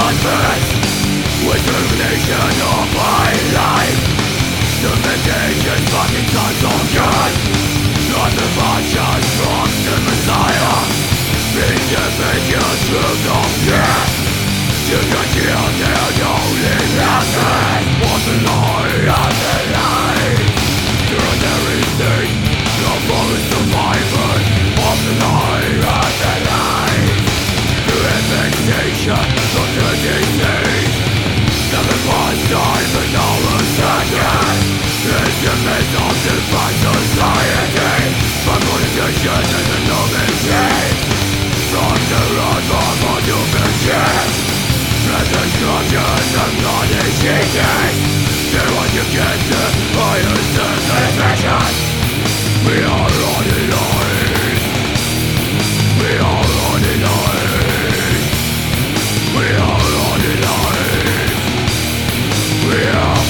advance with termination of my life. The medication's fucking time's on God. Nothing but just from the Messiah. Individual truth of death. You can kill the only method. What's the lie of the light? You're everything. The fallen survivor of the lie of the light. The infestation of the disease. Nothing but time and all a second. It's the midst of divine society. From politicians and the nobility. From the wrath of all human shit. And destruction of bloody cheating. Then what you get to highest satisfaction. We are on the line. We are on the line. We are on the line. We are.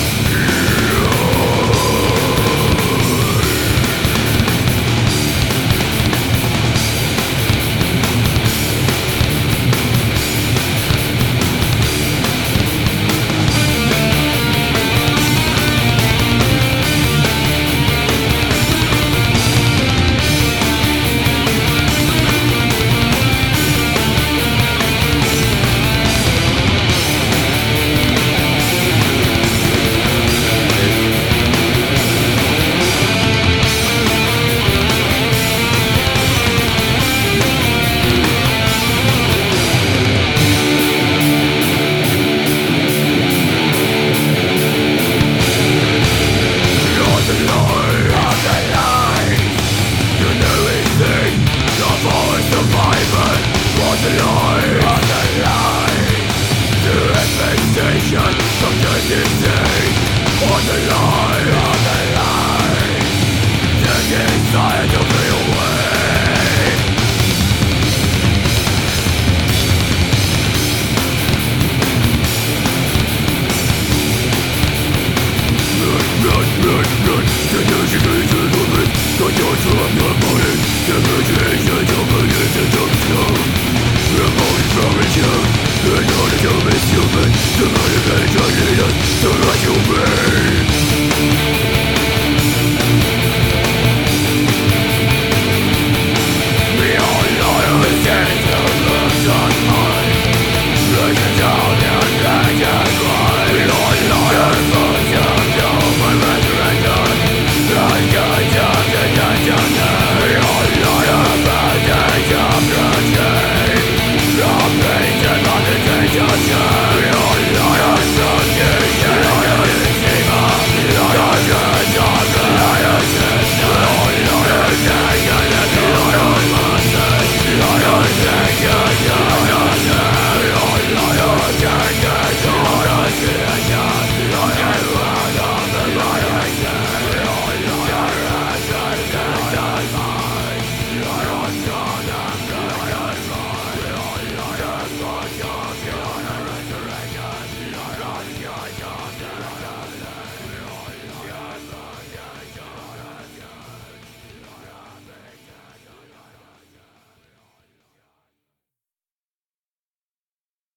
Human, the